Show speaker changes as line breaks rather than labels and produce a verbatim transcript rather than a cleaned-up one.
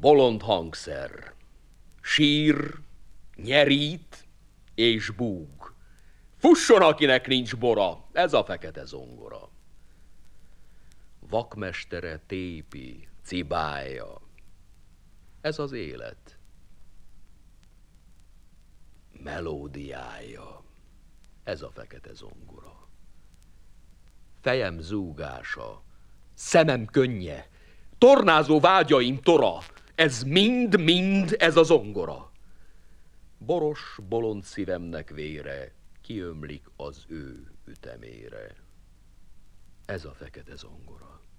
bolond hangszer, sír, nyerít és búg. Fusson, akinek nincs bora, ez a fekete zongora. Vakmestere tépi, cibálja, ez az élet melódiája, ez a fekete zongora. Fejem zúgása, szemem könnye, tornázó vágyaim tora, ez mind-mind ez a zongora. Boros, bolond szívemnek vére kiömlik az ő ütemére. Ez a fekete zongora.